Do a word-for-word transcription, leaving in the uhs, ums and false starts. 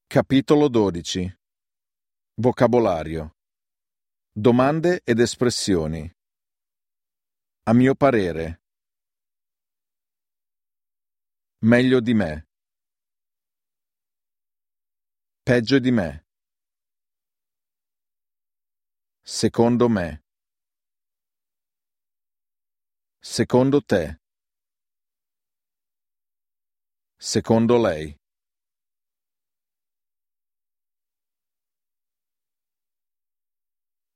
Capitolo dodici. Vocabolario. Domande ed espressioni. A mio parere. Meglio di me. Peggio di me. Secondo me. Secondo te. Secondo lei.